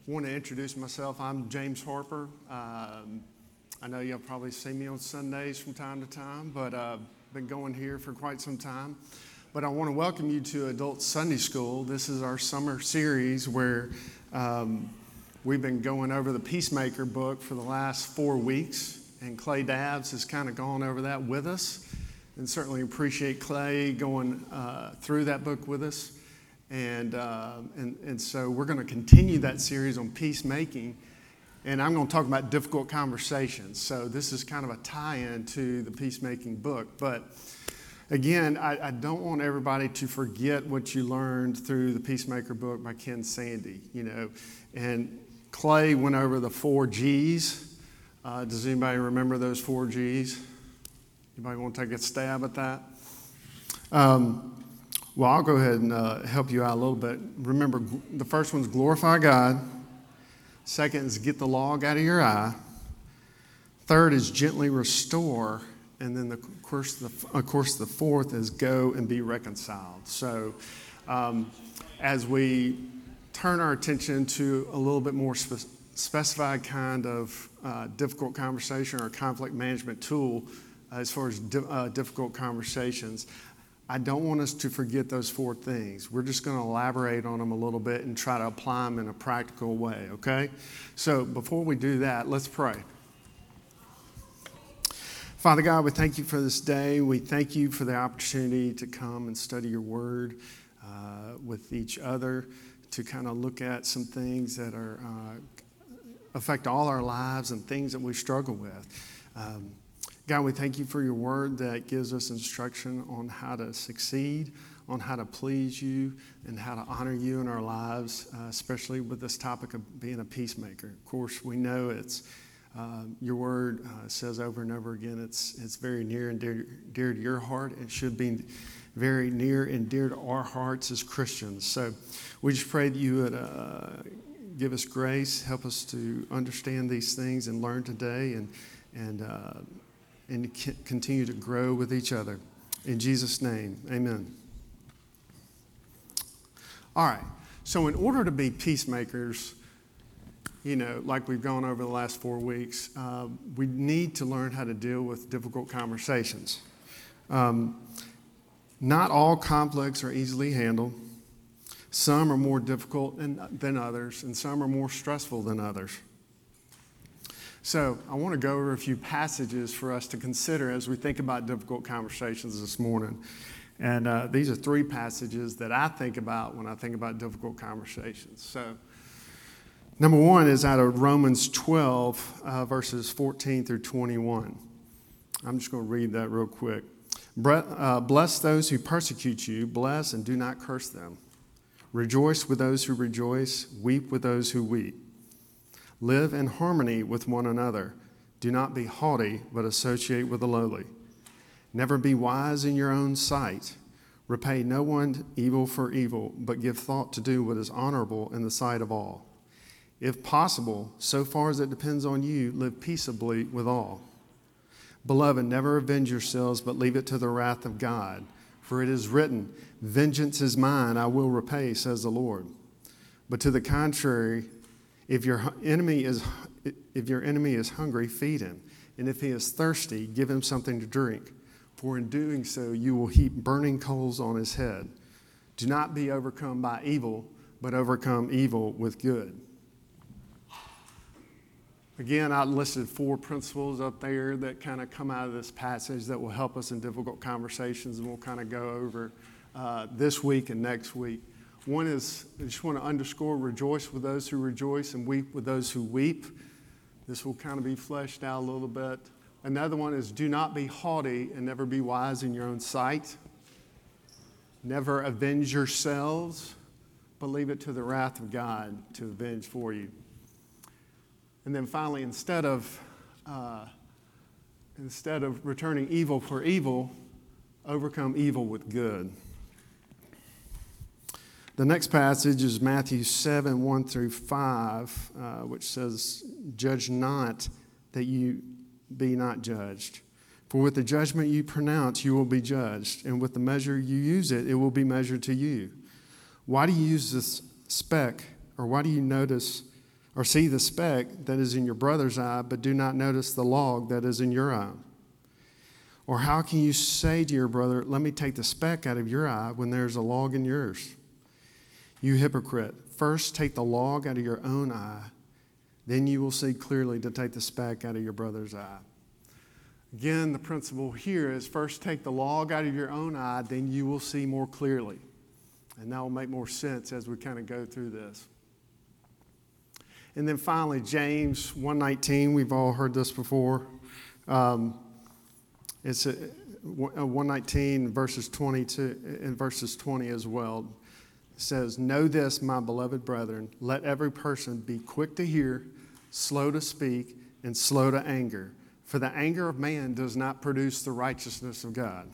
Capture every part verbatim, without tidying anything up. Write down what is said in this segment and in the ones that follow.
want to introduce myself. I'm James Harper. Um, I know you'll probably see me on Sundays from time to time, but I've uh, been going here for quite some time. But I want to welcome you to Adult Sunday School. This is our summer series where um, we've been going over the Peacemaker book for the last four weeks, and Clay Dabbs has kind of gone over that with us, and certainly appreciate Clay going uh, through that book with us. And, uh, and and so we're going to continue that series on peacemaking, and I'm going to talk about difficult conversations. So this is kind of a tie-in to the peacemaking book. But again, I, I don't want everybody to forget what you learned through the Peacemaker book by Ken Sande. You know, and Clay went over the four G's. Uh, does anybody remember those four G's? Anybody want to take a stab at that? Um, Well, I'll go ahead and uh, help you out a little bit. Remember, the first one's glorify God. Second is get the log out of your eye. Third is gently restore. And then, the, of, course, the, of course, the fourth is go and be reconciled. So um, as we turn our attention to a little bit more spe- specified kind of uh, difficult conversation or conflict management tool uh, as far as di- uh, difficult conversations, I don't want us to forget those four things. We're just going to elaborate on them a little bit and try to apply them in a practical way, okay? So before we do that, let's pray. Father God, we thank you for this day. We thank you for the opportunity to come and study your word uh, with each other, to kind of look at some things that are uh, affect all our lives and things that we struggle with. Um, God, we thank you for your word that gives us instruction on how to succeed, on how to please you, and how to honor you in our lives, uh, especially with this topic of being a peacemaker. Of course, we know it's uh, your word uh, says over and over again, it's it's very near and dear, dear to your heart. It should be very near and dear to our hearts as Christians. So we just pray that you would uh, give us grace, help us to understand these things and learn today, and and uh, and continue to grow with each other. In Jesus' name, amen. All right, so in order to be peacemakers, you know, like we've gone over the last four weeks, uh, we need to learn how to deal with difficult conversations. Um, not all conflicts are easily handled. Some are more difficult than, than others, and some are more stressful than others. So I want to go over a few passages for us to consider as we think about difficult conversations this morning. And uh, these are three passages that I think about when I think about difficult conversations. So number one is out of Romans twelve, uh, verses fourteen through twenty-one. I'm just going to read that real quick. Bless those who persecute you. Bless and do not curse them. Rejoice with those who rejoice. Weep with those who weep. Live in harmony with one another. Do not be haughty, but associate with the lowly. Never be wise in your own sight. Repay no one evil for evil, but give thought to do what is honorable in the sight of all. If possible, so far as it depends on you, live peaceably with all. Beloved, never avenge yourselves, but leave it to the wrath of God. For it is written, vengeance is mine, I will repay, says the Lord. But to the contrary, If your enemy is if your enemy is hungry, feed him. And if he is thirsty, give him something to drink. For in doing so, you will heap burning coals on his head. Do not be overcome by evil, but overcome evil with good. Again, I listed four principles up there that kind of come out of this passage that will help us in difficult conversations, and we'll kind of go over uh, this week and next week. One is, I just want to underscore, rejoice with those who rejoice and weep with those who weep. This will kind of be fleshed out a little bit. Another one is, do not be haughty and never be wise in your own sight. Never avenge yourselves, but leave it to the wrath of God to avenge for you. And then finally, instead of, uh, instead of returning evil for evil, overcome evil with good. The next passage is Matthew seven, one through five, uh, which says, judge not that you be not judged. For with the judgment you pronounce, you will be judged, and with the measure you use it, it will be measured to you. Why do you use this speck, or why do you notice Or see the speck that is in your brother's eye, but do not notice the log that is in your eye? Or how can you say to your brother, let me take the speck out of your eye when there's a log in yours? You hypocrite, first take the log out of your own eye, then you will see clearly to take the speck out of your brother's eye. Again, the principle here is first take the log out of your own eye, then you will see more clearly. And that will make more sense as we kind of go through this. And then finally, James one nineteen, we've all heard this before. Um, it's a, one nineteen verses twenty-two and verses twenty as well. It says, know this, my beloved brethren, let every person be quick to hear, slow to speak, and slow to anger. For the anger of man does not produce the righteousness of God.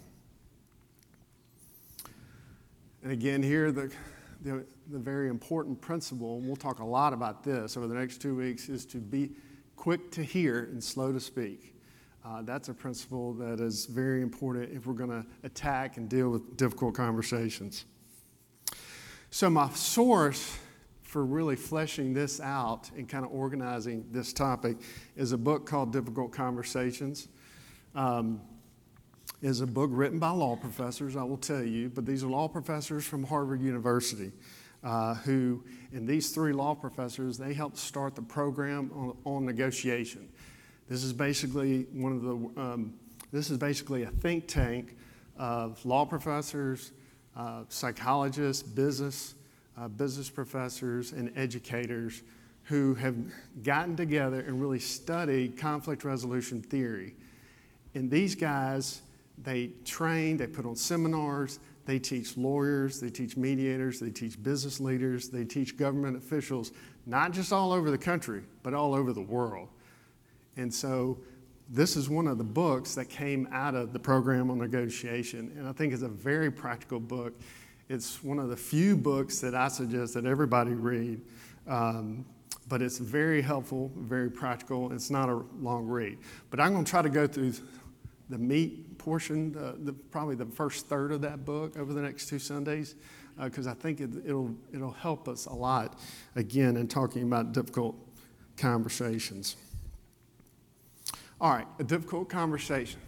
And again, here the, the, the very important principle, and we'll talk a lot about this over the next two weeks, is to be quick to hear and slow to speak. Uh, that's a principle that is very important if we're going to attack and deal with difficult conversations. So my source for really fleshing this out and kind of organizing this topic is a book called Difficult Conversations. Um, is a book written by law professors, I will tell you, but these are law professors from Harvard University uh, who, and these three law professors, they helped start the program on, on negotiation. This is basically one of the, um, this is basically a think tank of law professors, uh, psychologists, business, uh, business professors, and educators who have gotten together and really studied conflict resolution theory. And these guys, they train, they put on seminars, they teach lawyers, they teach mediators, they teach business leaders, they teach government officials, not just all over the country, but all over the world. And so this is one of the books that came out of the program on negotiation, and I think it's a very practical book. It's one of the few books that I suggest that everybody read, um, but it's very helpful, very practical. It's not a long read. But I'm going to try to go through the meat portion, uh, the, probably the first third of that book over the next two Sundays, because uh, I think it, it'll, it'll help us a lot, again, in talking about difficult conversations. All right, a difficult conversation.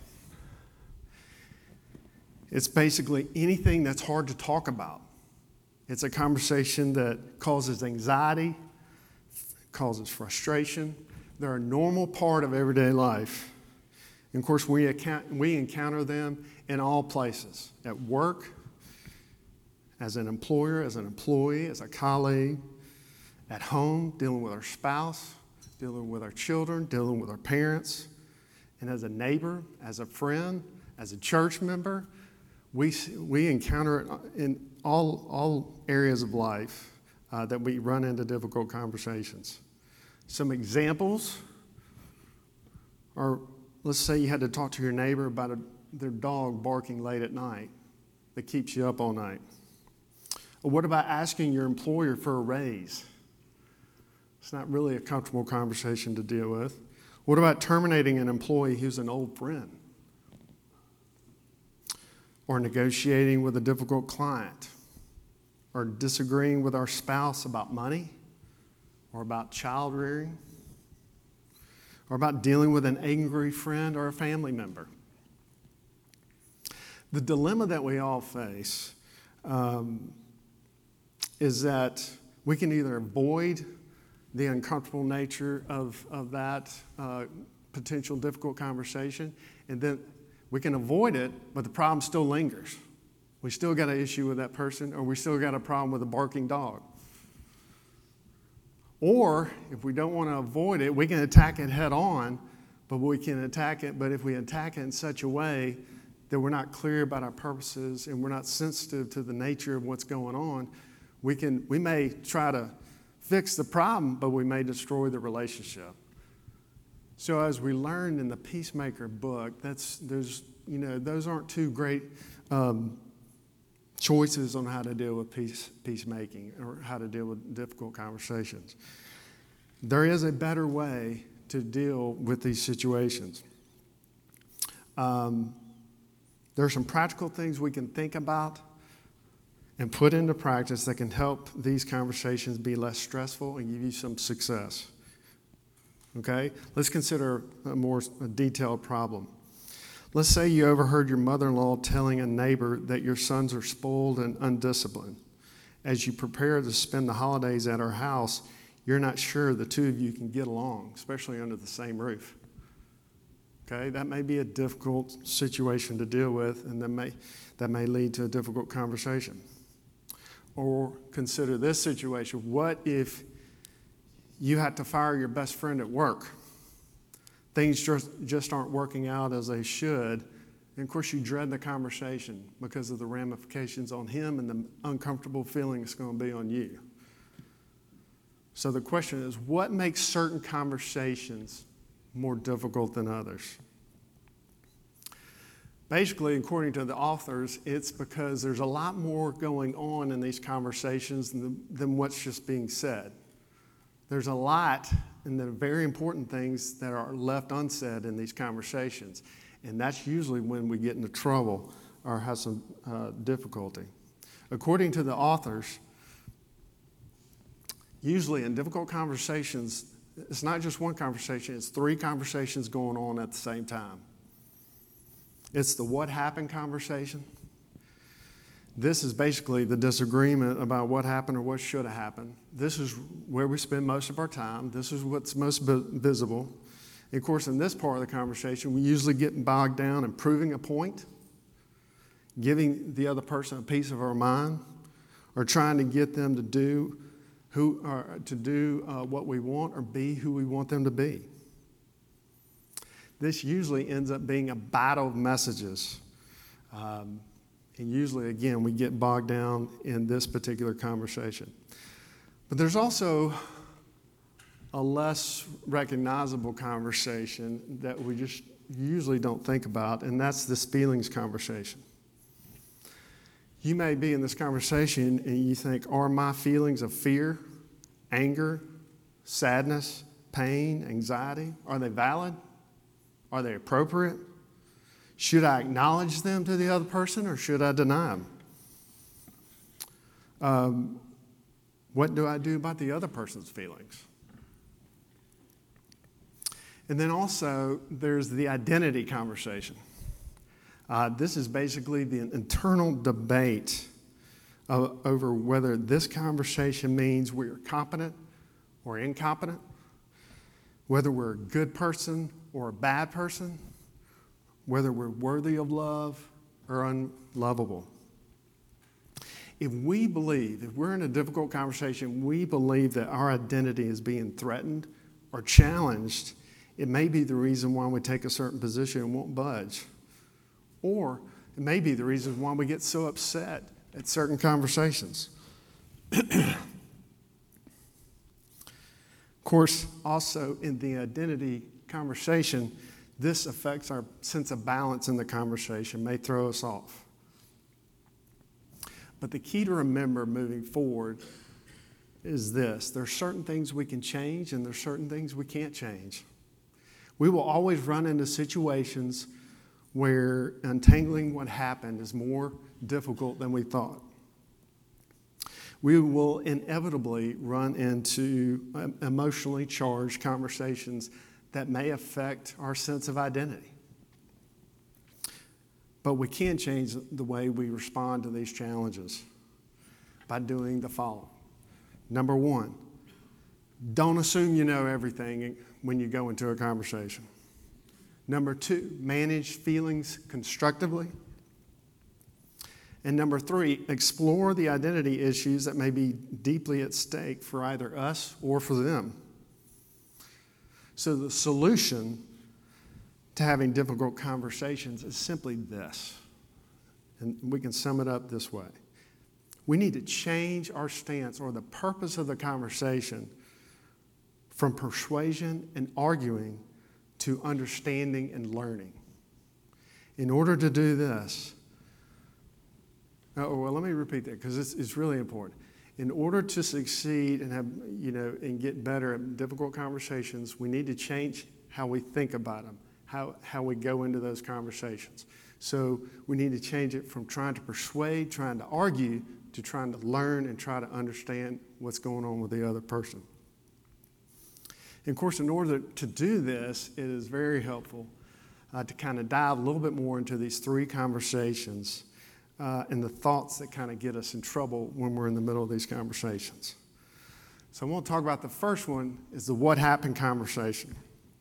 It's basically anything that's hard to talk about. It's a conversation that causes anxiety, causes frustration. They're a normal part of everyday life. And of course, we, account, we encounter them in all places, at work, as an employer, as an employee, as a colleague, at home, dealing with our spouse, dealing with our children, dealing with our parents, and as a neighbor, as a friend, as a church member. We, we encounter it in all, all areas of life uh, that we run into difficult conversations. Some examples are, let's say you had to talk to your neighbor about a, their dog barking late at night that keeps you up all night. Or what about asking your employer for a raise? It's not really a comfortable conversation to deal with. What about terminating an employee who's an old friend? Or negotiating with a difficult client? Or disagreeing with our spouse about money? Or about child rearing? Or about dealing with an angry friend or a family member? The dilemma that we all face um, is that we can either avoid the uncomfortable nature of, of that uh, potential difficult conversation, and then we can avoid it, but the problem still lingers. We still got an issue with that person, or we still got a problem with a barking dog. Or, if we don't want to avoid it, we can attack it head on, but we can attack it, but if we attack it in such a way that we're not clear about our purposes and we're not sensitive to the nature of what's going on, we can we may try to fix the problem, but we may destroy the relationship. So as we learned in the Peacemaker book, that's there's you know those aren't two great um, choices on how to deal with peace peacemaking or how to deal with difficult conversations. There is a better way to deal with these situations. Um, there are some practical things we can think about and put into practice that can help these conversations be less stressful and give you some success. Okay? Let's consider a more a detailed problem. Let's say you overheard your mother-in-law telling a neighbor that your sons are spoiled and undisciplined. As you prepare to spend the holidays at our house, you're not sure the two of you can get along, especially under the same roof. Okay, that may be a difficult situation to deal with, and that may, that may lead to a difficult conversation. Or consider this situation. What if you had to fire your best friend at work? Things just, just aren't working out as they should. And of course, you dread the conversation because of the ramifications on him and the uncomfortable feeling it's going to be on you. So the question is, what makes certain conversations more difficult than others? Basically, according to the authors, it's because there's a lot more going on in these conversations than, than what's just being said. There's a lot, and the very important things that are left unsaid in these conversations. And that's usually when we get into trouble or have some uh, difficulty. According to the authors, usually in difficult conversations, it's not just one conversation, it's three conversations going on at the same time. It's the what happened conversation. This is basically the disagreement about what happened or what should have happened. This is where we spend most of our time. This is what's most visible. And of course, in this part of the conversation, we usually get bogged down in proving a point, giving the other person a piece of our mind, or trying to get them to do who or to do uh, what we want or be who we want them to be. This usually ends up being a battle of messages. Um, and usually, again, we get bogged down in this particular conversation. But there's also a less recognizable conversation that we just usually don't think about, and that's this feelings conversation. You may be in this conversation and you think, are my feelings of fear, anger, sadness, pain, anxiety, are they valid? Are they appropriate? Should I acknowledge them to the other person or should I deny them? Um, what do I do about the other person's feelings? And then also, there's the identity conversation. Uh, this is basically the internal debate of, over whether this conversation means we're competent or incompetent, whether we're a good person or a bad person, whether we're worthy of love or unlovable. If we believe, if we're in a difficult conversation, we believe that our identity is being threatened or challenged, it may be the reason why we take a certain position and won't budge. Or it may be the reason why we get so upset at certain conversations. Of course, also in the identity conversation, this affects our sense of balance in the conversation, may throw us off. But the key to remember moving forward is this. There are certain things we can change and there are certain things we can't change. We will always run into situations where untangling what happened is more difficult than we thought. We will inevitably run into emotionally charged conversations that may affect our sense of identity. But we can change the way we respond to these challenges by doing the following. Number one, don't assume you know everything when you go into a conversation. Number two, manage feelings constructively. And number three, explore the identity issues that may be deeply at stake for either us or for them. So the solution to having difficult conversations is simply this. And we can sum it up this way. We need to change our stance or the purpose of the conversation from persuasion and arguing to understanding and learning. In order to do this, oh, well, let me repeat that because it's, it's really important. In order to succeed and have, you know, and get better at difficult conversations, we need to change how we think about them, how, how we go into those conversations. So we need to change it from trying to persuade, trying to argue, to trying to learn and try to understand what's going on with the other person. And of course, in order to do this, it is very helpful uh, to kind of dive a little bit more into these three conversations uh, and the thoughts that kind of get us in trouble when we're in the middle of these conversations. So I want to talk about the first one is the what happened conversation.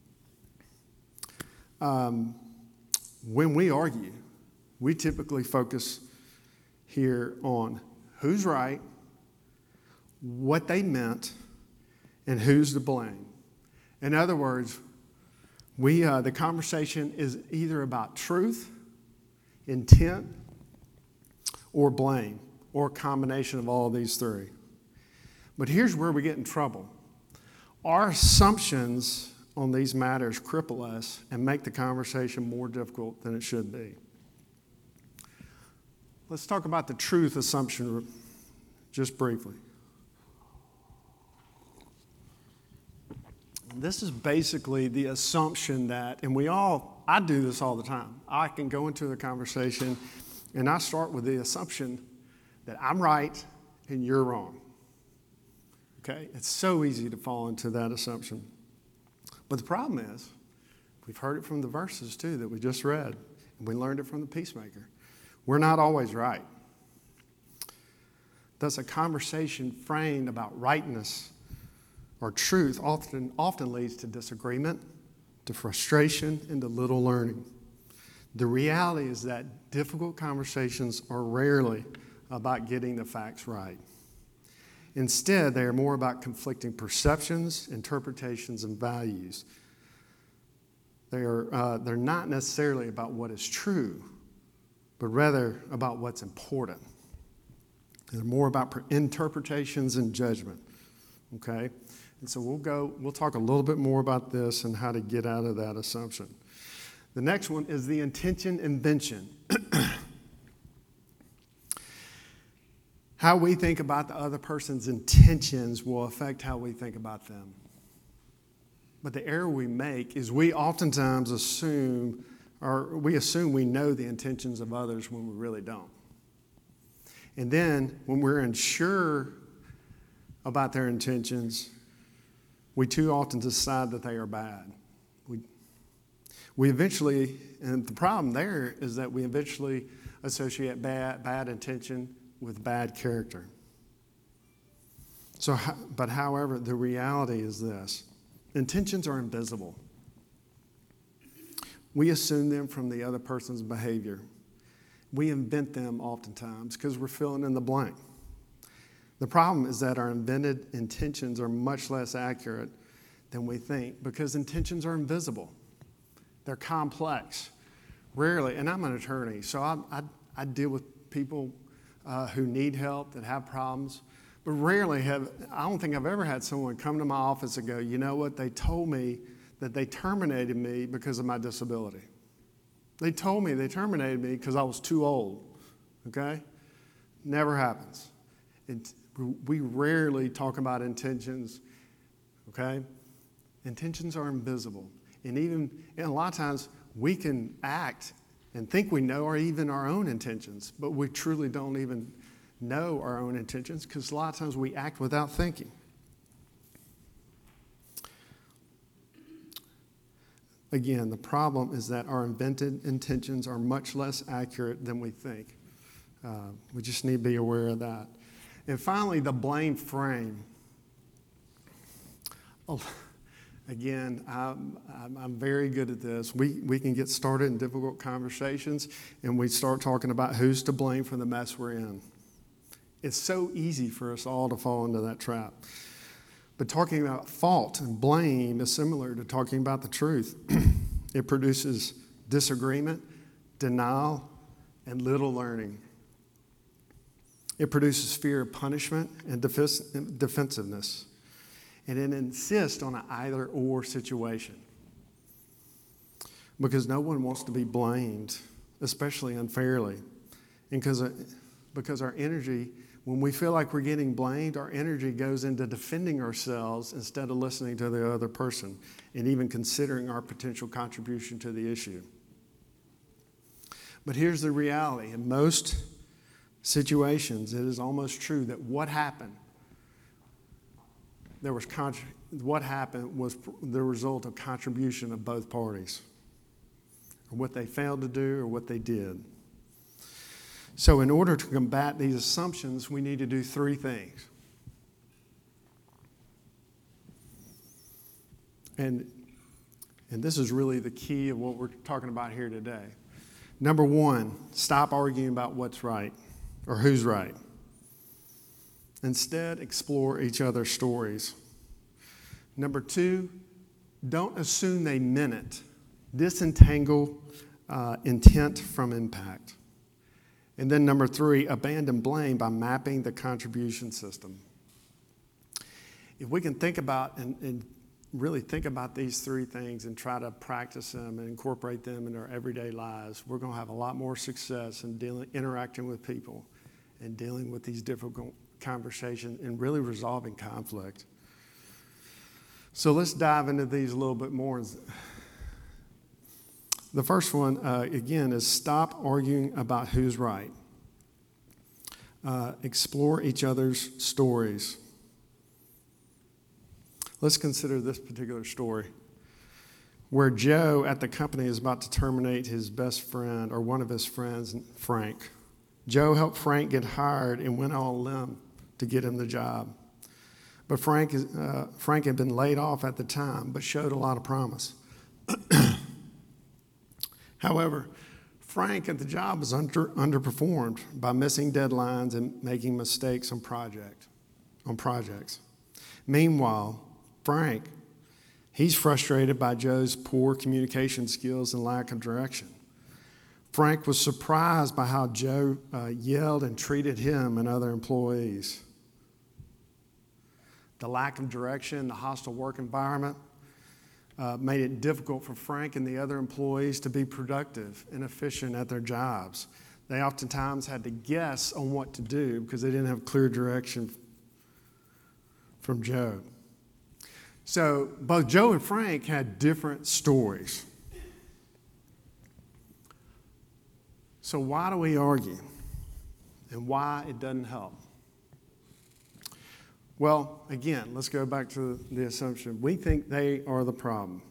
Um, when we argue, we typically focus here on who's right, what they meant, and who's to blame. In other words, we uh, the conversation is either about truth, intent, or blame, or a combination of all of these three. But here's where we get in trouble. Our assumptions on these matters cripple us and make the conversation more difficult than it should be. Let's talk about the truth assumption just briefly. This is basically the assumption that, and we all, I do this all the time. I can go into a conversation and I start with the assumption that I'm right and you're wrong. Okay? It's so easy to fall into that assumption. But the problem is, we've heard it from the verses too that we just read, and we learned it from the peacemaker. We're not always right. Thus, a conversation framed about rightness or truth often, often leads to disagreement, to frustration, and to little learning. The reality is that difficult conversations are rarely about getting the facts right. Instead, they are more about conflicting perceptions, interpretations, and values. They are, uh, they're not necessarily about what is true, but rather about what's important. They're more about interpretations and judgment, okay? And so we'll go, we'll talk a little bit more about this and how to get out of that assumption. The next one is the intention invention. How we think about the other person's intentions will affect how we think about them. But the error we make is we oftentimes assume, or we assume we know the intentions of others when we really don't. And then when we're unsure about their intentions, we too often decide that they are bad. We, we eventually, and the problem there is that we eventually associate bad, bad intention with bad character. So, but however, the reality is this. Intentions are invisible. We assume them from the other person's behavior. We invent them oftentimes because we're filling in the blank. The problem is that our invented intentions are much less accurate than we think because intentions are invisible. They're complex. Rarely, and I'm an attorney, so I, I, I deal with people uh, who need help, that have problems, but rarely have, I don't think I've ever had someone come to my office and go, you know what, they told me that they terminated me because of my disability. They told me they terminated me because I was too old, okay? Never happens. It, we rarely talk about intentions, okay? Intentions are invisible. And even, and a lot of times, we can act and think we know or even our own intentions, but we truly don't even know our own intentions because a lot of times we act without thinking. Again, the problem is that our invented intentions are much less accurate than we think. Uh, we just need to be aware of that. And finally, the blame frame. Oh, again, I'm, I'm, I'm very good at this. We, we can get started in difficult conversations, and we start talking about who's to blame for the mess we're in. It's so easy for us all to fall into that trap. But talking about fault and blame is similar to talking about the truth. It produces disagreement, denial, and little learning. It produces fear of punishment and defensiveness. And it insists on an either-or situation. Because no one wants to be blamed, especially unfairly. And because, because our energy, when we feel like we're getting blamed, our energy goes into defending ourselves instead of listening to the other person and even considering our potential contribution to the issue. But here's the reality. In most situations, it is almost true that what happened, there was contra- what happened was the result of contribution of both parties, or what they failed to do or what they did. So in order to combat these assumptions, we need to do three things. And, and this is really the key of what we're talking about here today. Number one, stop arguing about what's right or who's right. Instead, explore each other's stories. Number two, don't assume they meant it. Disentangle uh, intent from impact. And then number three, abandon blame by mapping the contribution system. If we can think about and, and really think about these three things and try to practice them and incorporate them in our everyday lives, we're going to have a lot more success in dealing, interacting with people and dealing with these difficult conversations and really resolving conflict. So let's dive into these a little bit more. The first one, uh, again, is stop arguing about who's right. Uh, explore each other's stories. Let's consider this particular story where Joe at the company is about to terminate his best friend or one of his friends, Frank. Joe helped Frank get hired and went all limb to get him the job. But Frank, is, uh, Frank had been laid off at the time, but showed a lot of promise. However, Frank at the job was under, underperformed by missing deadlines and making mistakes on project, on projects. Meanwhile, Frank, he's frustrated by Joe's poor communication skills and lack of direction. Frank was surprised by how Joe uh, yelled and treated him and other employees. The lack of direction, the hostile work environment uh, made it difficult for Frank and the other employees to be productive and efficient at their jobs. They oftentimes had to guess on what to do because they didn't have clear direction from Joe. So both Joe and Frank had different stories. So why do we argue? And why it doesn't help? Well, again, let's go back to the assumption. We think they are the problem.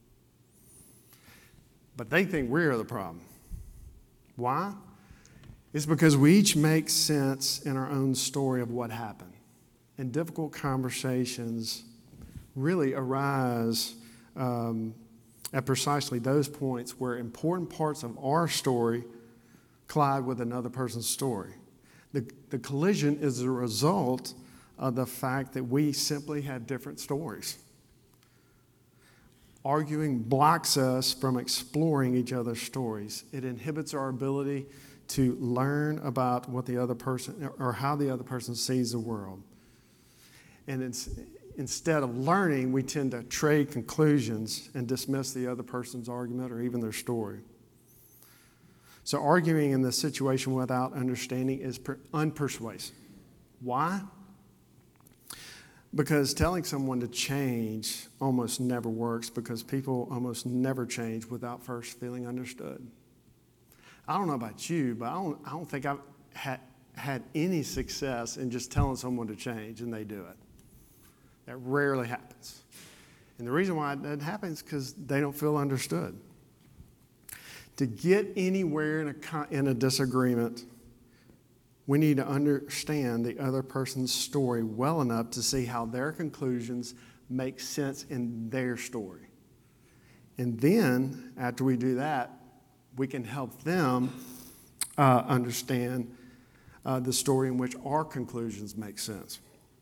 But they think we're the problem. Why? It's because we each make sense in our own story of what happened. And difficult conversations really arise um, at precisely those points where important parts of our story collide with another person's story. The, the collision is a result of the fact that we simply had different stories. Arguing blocks us from exploring each other's stories. It inhibits our ability to learn about what the other person or how the other person sees the world. And it's, instead of learning, we tend to trade conclusions and dismiss the other person's argument or even their story. So arguing in this situation without understanding is per- unpersuasive. Why? Because telling someone to change almost never works because people almost never change without first feeling understood. I don't know about you, but I don't, I don't think I've had, had any success in just telling someone to change and they do it. That rarely happens. And the reason why it doesn't happen is because they don't feel understood. To get anywhere in a, in a disagreement, we need to understand the other person's story well enough to see how their conclusions make sense in their story. And then, after we do that, we can help them uh, understand uh, the story in which our conclusions make sense.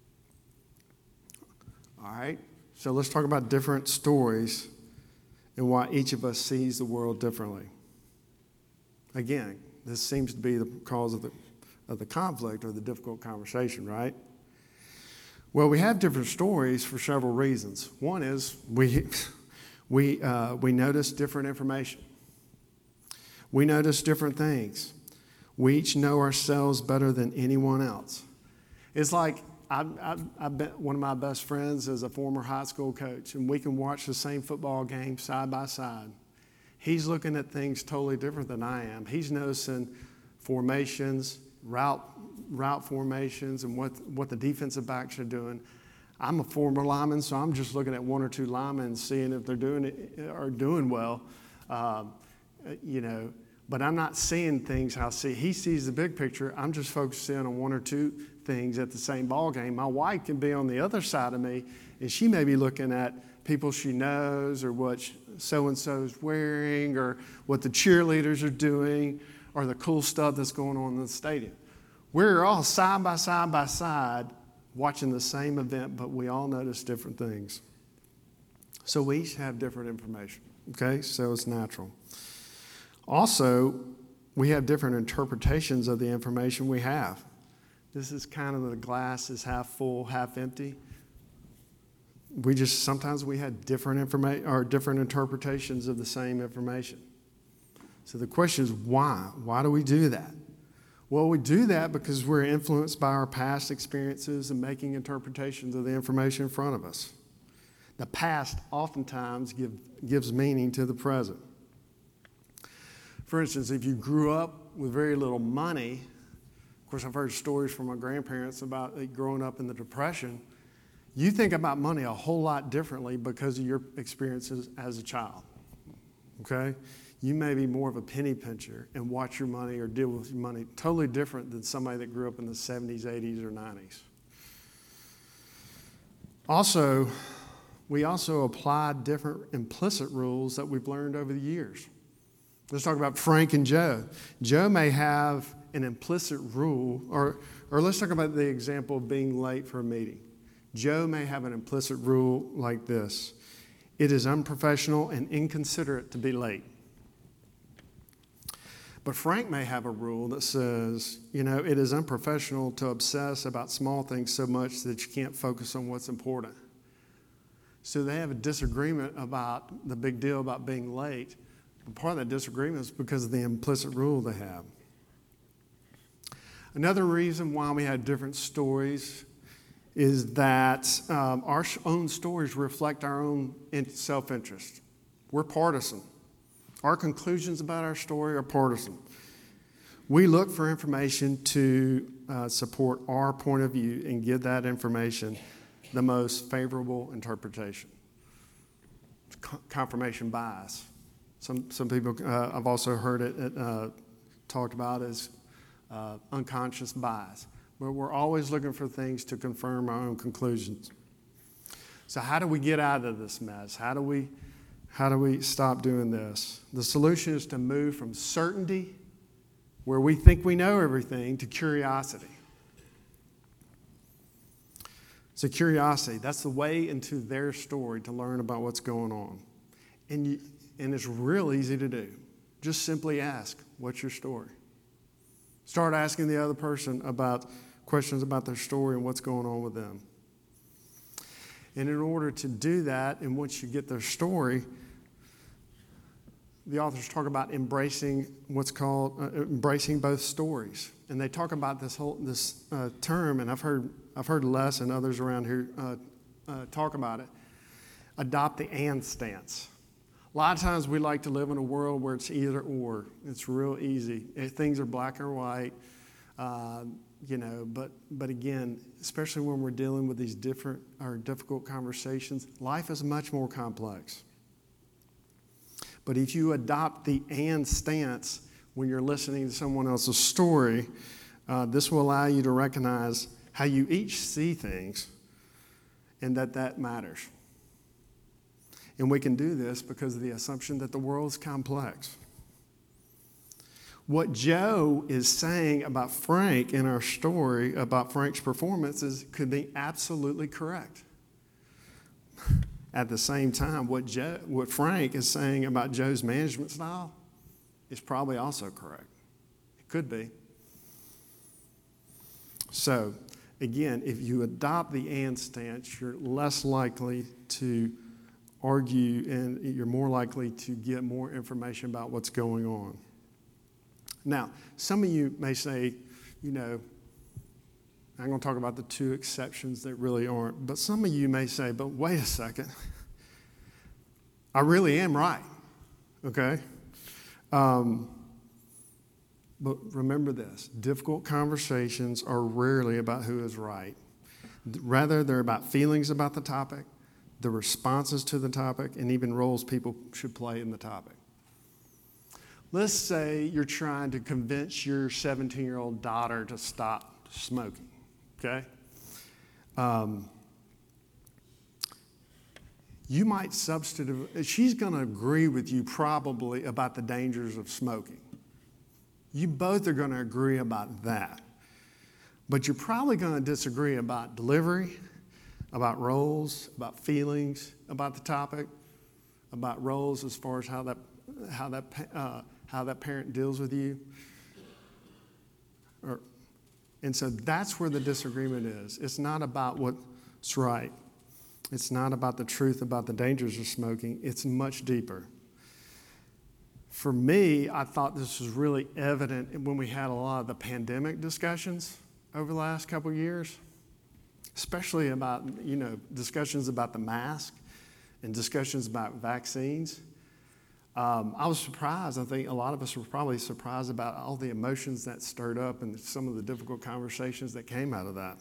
All right, so let's talk about different stories and why each of us sees the world differently. Again, this seems to be the cause of the of the conflict or the difficult conversation, right? Well, we have different stories for several reasons. One is we we uh, we notice different information. We notice different things. We each know ourselves better than anyone else. It's like I've, I've, I've been, one of my best friends is a former high school coach, and we can watch the same football game side by side. He's looking at things totally different than I am. He's noticing formations route route formations and what what the defensive backs are doing. I'm a former lineman, so I'm just looking at one or two linemen and seeing if they're doing it are doing well, uh, you know. But I'm not seeing things how see he sees the big picture. I'm just focusing on one or two things at the same ball game. My wife can be on the other side of me, and she may be looking at people she knows or what so and so's wearing or what the cheerleaders are doing or the cool stuff that's going on in the stadium. We're all side by side by side watching the same event, but we all notice different things. So we each have different information, okay? So it's natural. Also, we have different interpretations of the information we have. This is kind of the glass is half full, half empty. We just, sometimes we had different information or different interpretations of the same information. So the question is why? Why do we do that? Well, we do that because we're influenced by our past experiences and making interpretations of the information in front of us. The past oftentimes give, gives meaning to the present. For instance, if you grew up with very little money, of course, I've heard stories from my grandparents about growing up in the Depression. You think about money a whole lot differently because of your experiences as a child, okay? You may be more of a penny pincher and watch your money or deal with your money totally different than somebody that grew up in the seventies, eighties, or nineties. Also, we also apply different implicit rules that we've learned over the years. Let's talk about Frank and Joe. Joe may have an implicit rule, or, or let's talk about the example of being late for a meeting. Joe may have an implicit rule like this: it is unprofessional and inconsiderate to be late. But Frank may have a rule that says, you know, it is unprofessional to obsess about small things so much that you can't focus on what's important. So they have a disagreement about the big deal about being late. But part of that disagreement is because of the implicit rule they have. Another reason why we had different stories is that um, our own stories reflect our own self-interest. We're partisan. Our conclusions about our story are partisan. We look for information to uh, support our point of view and give that information the most favorable interpretation. Co- confirmation bias. Some some people, uh, I've also heard it uh, talked about as uh, unconscious bias, where we're always looking for things to confirm our own conclusions. So how do we get out of this mess? How do we How do we stop doing this? The solution is to move from certainty, where we think we know everything, to curiosity. So curiosity, that's the way into their story to learn about what's going on. And, you, and it's real easy to do. Just simply ask, what's your story? Start asking the other person about questions about their story and what's going on with them. And in order to do that, and once you get their story, the authors talk about embracing what's called uh, embracing both stories, and they talk about this whole this uh, term. And I've heard I've heard Les and others around here uh, uh, talk about it. Adopt the and stance. A lot of times we like to live in a world where it's either or. It's real easy. If things are black or white, uh, you know. But but again, especially when we're dealing with these different or difficult conversations, life is much more complex. But if you adopt the and stance when you're listening to someone else's story, uh, this will allow you to recognize how you each see things and that that matters. And we can do this because of the assumption that the world is complex. What Joe is saying about Frank in our story, about Frank's performances, could be absolutely correct. At the same time, what, Joe, what Frank is saying about Joe's management style is probably also correct. It could be. So, again, if you adopt the and stance, you're less likely to argue and you're more likely to get more information about what's going on. Now, some of you may say, you know, I'm going to talk about the two exceptions that really aren't. But some of you may say, but wait a second. I really am right. Okay? Um, But remember this, difficult conversations are rarely about who is right. Rather, they're about feelings about the topic, the responses to the topic, and even roles people should play in the topic. Let's say you're trying to convince your seventeen-year-old daughter to stop smoking, okay? Um, you might substitute, she's going to agree with you probably about the dangers of smoking. You both are going to agree about that. But you're probably going to disagree about delivery, about roles, about feelings, about the topic, about roles as far as how that, how that, uh, how that parent deals with you. Or, and so that's where the disagreement is. It's not about what's right. It's not about the truth about the dangers of smoking. It's much deeper. For me, I thought this was really evident when we had a lot of the pandemic discussions over the last couple of years, especially about, you know, discussions about the mask and discussions about vaccines. Um, I was surprised. I think a lot of us were probably surprised about all the emotions that stirred up and some of the difficult conversations that came out of that.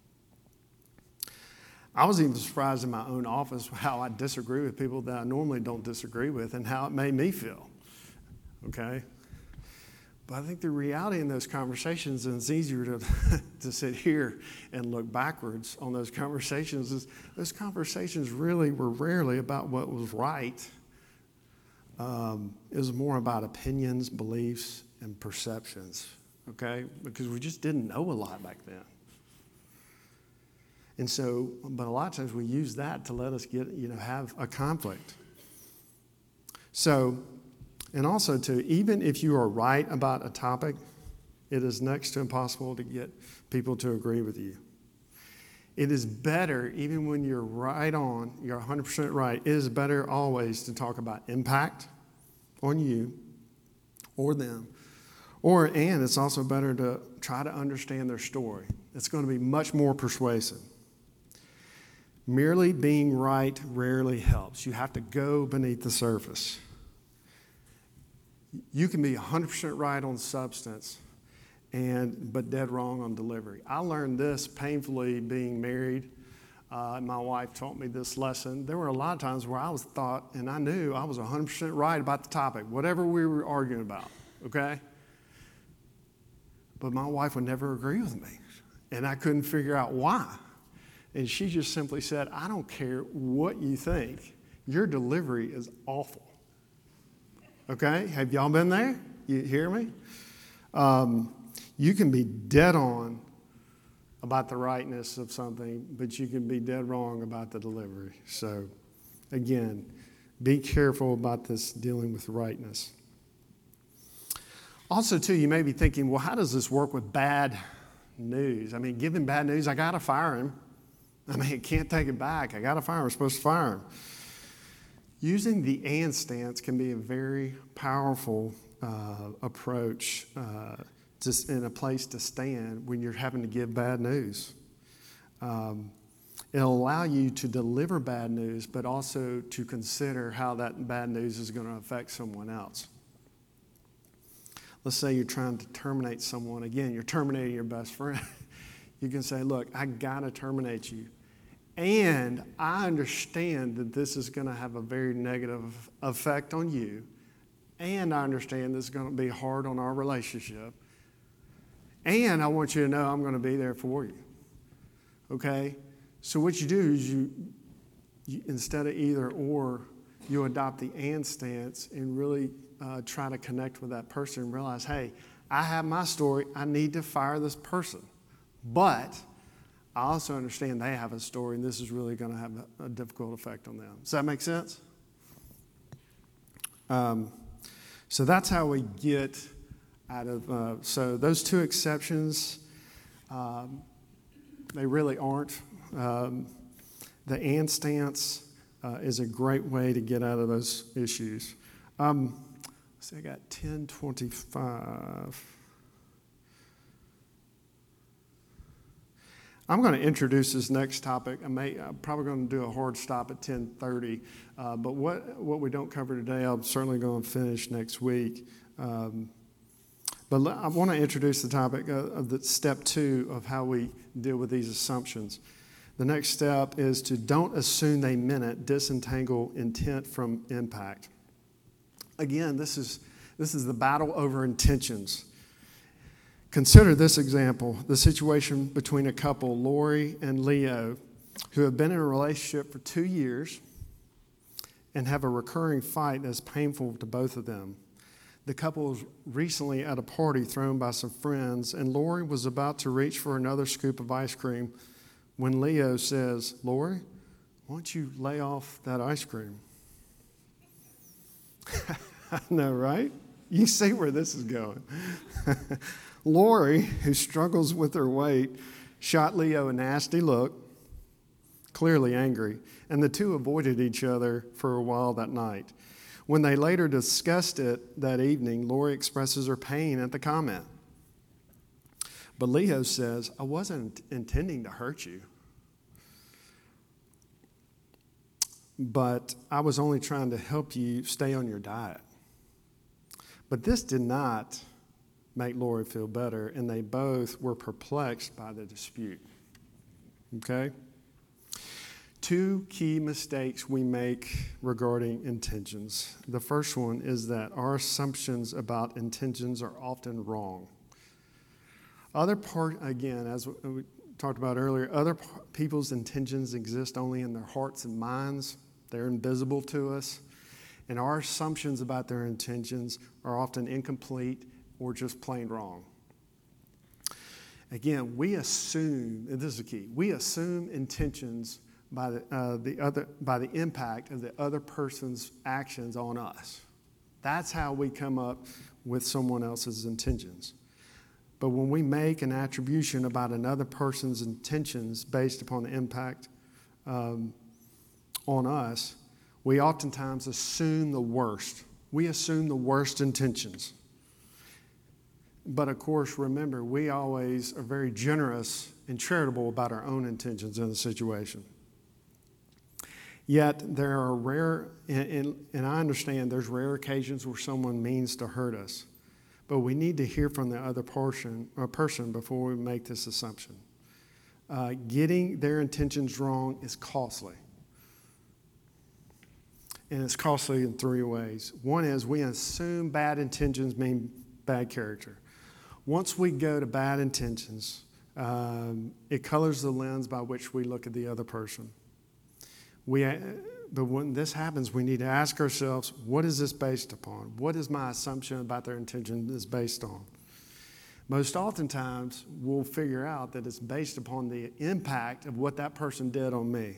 I was even surprised in my own office how I disagree with people that I normally don't disagree with and how it made me feel. Okay? But I think the reality in those conversations, and it's easier to, to sit here and look backwards on those conversations, is those conversations really were rarely about what was right. Um, it was more about opinions, beliefs, and perceptions, okay? Because we just didn't know a lot back then. And so, but a lot of times we use that to let us get, you know, have a conflict. So, and also, too, even if you are right about a topic, it is next to impossible to get people to agree with you. It is better, even when you're right on, you're one hundred percent right, it is better always to talk about impact on you or them. Or, and it's also better to try to understand their story. It's going to be much more persuasive. Merely being right rarely helps. You have to go beneath the surface. You can be one hundred percent right on substance, and but dead wrong on delivery. I learned this painfully being married. Uh, my wife taught me this lesson. There were a lot of times where I was thought, and I knew I was one hundred percent right about the topic, whatever we were arguing about, okay? But my wife would never agree with me, and I couldn't figure out why. And she just simply said, I don't care what you think. Your delivery is awful. Okay, have y'all been there? You hear me? Um, you can be dead on about the rightness of something, but you can be dead wrong about the delivery. So, again, be careful about this dealing with rightness. Also, too, you may be thinking, well, how does this work with bad news? I mean, giving bad news, I got to fire him. I mean, I can't take it back. I got to fire him. I'm supposed to fire him. Using the and stance can be a very powerful uh, approach uh, just in a place to stand when you're having to give bad news. Um, it'll allow you to deliver bad news, but also to consider how that bad news is going to affect someone else. Let's say you're trying to terminate someone. Again, you're terminating your best friend. You can say, look, I got to terminate you. And I understand that this is going to have a very negative effect on you. And I understand this is going to be hard on our relationship. And I want you to know I'm going to be there for you. Okay? So what you do is you, you instead of either or, you adopt the and stance and really uh, try to connect with that person and realize, hey, I have my story. I need to fire this person. But I also understand they have a story, and this is really going to have a, a difficult effect on them. Does that make sense? Um, so that's how we get out of, uh, so those two exceptions, um, they really aren't. Um, the and stance uh, is a great way to get out of those issues. Um, so I got ten twenty-five. I'm going to introduce this next topic. I may, I'm probably going to do a hard stop at ten thirty, uh, but what, what we don't cover today, I'm certainly going to finish next week. Um, But I want to introduce the topic of the step two of how we deal with these assumptions. The next step is to don't assume they meant it, disentangle intent from impact. Again, this is, this is the battle over intentions. Consider this example, the situation between a couple, Lori and Leo, who have been in a relationship for two years and have a recurring fight that's painful to both of them. The couple was recently at a party thrown by some friends, and Lori was about to reach for another scoop of ice cream when Leo says, "Lori, why don't you lay off that ice cream?" I know, right? You see where this is going. Lori, who struggles with her weight, shot Leo a nasty look, clearly angry, and the two avoided each other for a while that night. When they later discussed it that evening, Lori expresses her pain at the comment. But Leo says, "I wasn't intending to hurt you, but I was only trying to help you stay on your diet." But this did not make Lori feel better, and they both were perplexed by the dispute. Okay? Two key mistakes we make regarding intentions. The first one is that our assumptions about intentions are often wrong. Other part, again, as we talked about earlier, other people's intentions exist only in their hearts and minds. They're invisible to us. And our assumptions about their intentions are often incomplete or just plain wrong. Again, we assume, and this is the key, we assume intentions by the, uh, the other, by the impact of the other person's actions on us. That's how we come up with someone else's intentions. But when we make an attribution about another person's intentions based upon the impact um, on us, we oftentimes assume the worst. We assume the worst intentions. But of course, remember, we always are very generous and charitable about our own intentions in the situation. Yet there are rare, and, and, and I understand there's rare occasions where someone means to hurt us, but we need to hear from the other person, or person before we make this assumption. Uh, getting their intentions wrong is costly. And it's costly in three ways. One is we assume bad intentions mean bad character. Once we go to bad intentions, um, it colors the lens by which we look at the other person. We, but when this happens, we need to ask ourselves, what is this based upon? What is my assumption about their intention is based on? Most oftentimes, we'll figure out that it's based upon the impact of what that person did on me.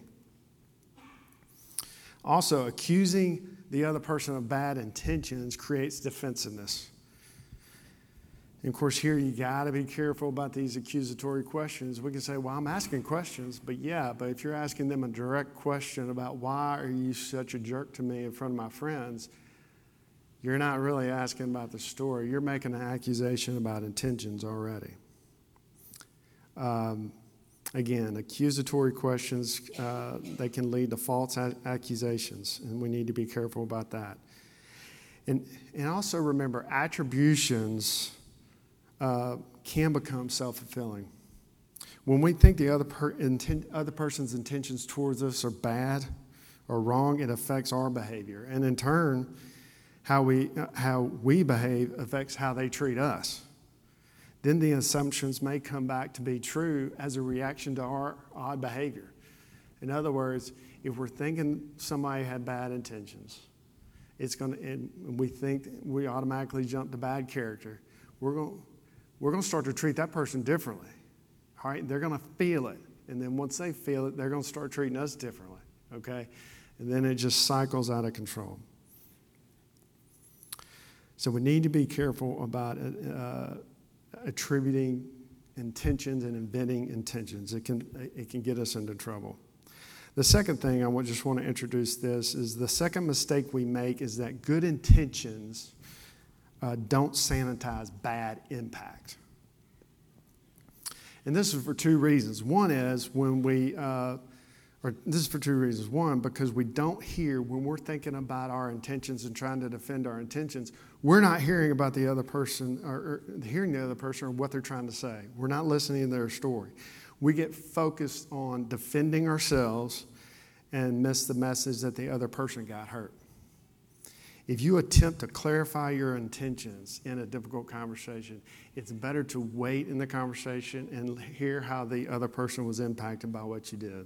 Also, accusing the other person of bad intentions creates defensiveness. And of course, here you got to be careful about these accusatory questions. We can say, well, I'm asking questions, but yeah, but if you're asking them a direct question about why are you such a jerk to me in front of my friends, you're not really asking about the story. You're making an accusation about intentions already. Um, again, accusatory questions, uh, they can lead to false a- accusations, and we need to be careful about that. And, and also remember, attributions Uh, can become self-fulfilling. When we think the other, per- inten- other person's intentions towards us are bad or wrong, it affects our behavior. And in turn, how we, uh, how we behave affects how they treat us. Then the assumptions may come back to be true as a reaction to our odd behavior. In other words, if we're thinking somebody had bad intentions, it's going to, and we think we automatically jump to bad character, we're going We're going to start to treat that person differently. All right? They're going to feel it. And then once they feel it, they're going to start treating us differently. Okay? And then it just cycles out of control. So we need to be careful about uh, attributing intentions and inventing intentions. It can, it can get us into trouble. The second thing I just want to introduce this is the second mistake we make is that good intentions Uh, don't sanitize bad impact. And this is for two reasons. One is when we uh, or this is for two reasons. One, because we don't hear when we're thinking about our intentions and trying to defend our intentions, we're not hearing about the other person or, or hearing the other person or what they're trying to say. We're not listening to their story. We get focused on defending ourselves and miss the message that the other person got hurt. If you attempt to clarify your intentions in a difficult conversation, it's better to wait in the conversation and hear how the other person was impacted by what you did.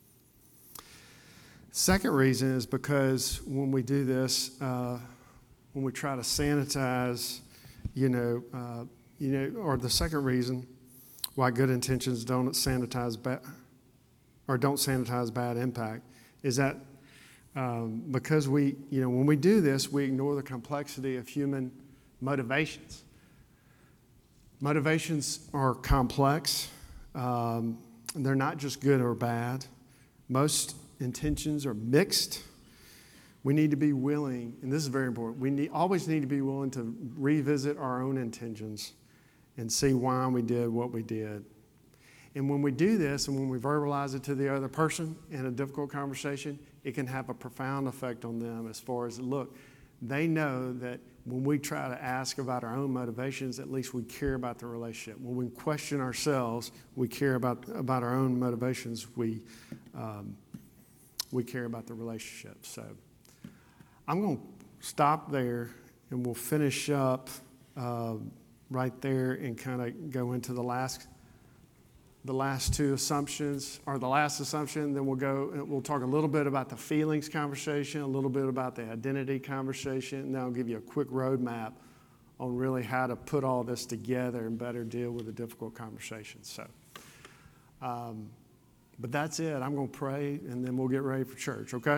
Second reason is because when we do this, uh, when we try to sanitize, you know, uh, you know, or the second reason why good intentions don't sanitize bad, or don't sanitize bad impact, is that um, because we, you know, when we do this, we ignore the complexity of human motivations. Motivations are complex. Um, they're not just good or bad. Most intentions are mixed. We need to be willing, and this is very important, we need, always need to be willing to revisit our own intentions and see why we did what we did. And when we do this and when we verbalize it to the other person in a difficult conversation, it can have a profound effect on them as far as, look, they know that when we try to ask about our own motivations, at least we care about the relationship. When we question ourselves, we care about, about our own motivations, we um, we care about the relationship. So I'm going to stop there and we'll finish up uh, right there and kind of go into the last the last two assumptions, or the last assumption. Then we'll go, we'll talk a little bit about the feelings conversation, a little bit about the identity conversation, and then I'll give you a quick roadmap on really how to put all this together and better deal with the difficult conversations. So, um, but that's it. I'm going to pray, and then we'll get ready for church, okay?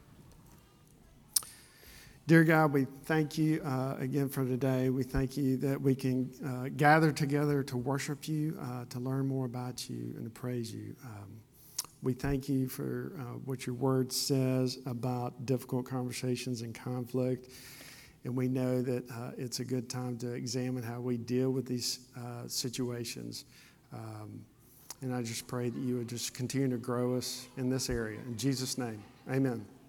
Dear God, we thank you uh, again for today. We thank you that we can uh, gather together to worship you, uh, to learn more about you, and to praise you. Um, we thank you for uh, what your word says about difficult conversations and conflict. And we know that uh, it's a good time to examine how we deal with these uh, situations. Um, And I just pray that you would just continue to grow us in this area. In Jesus' name, amen.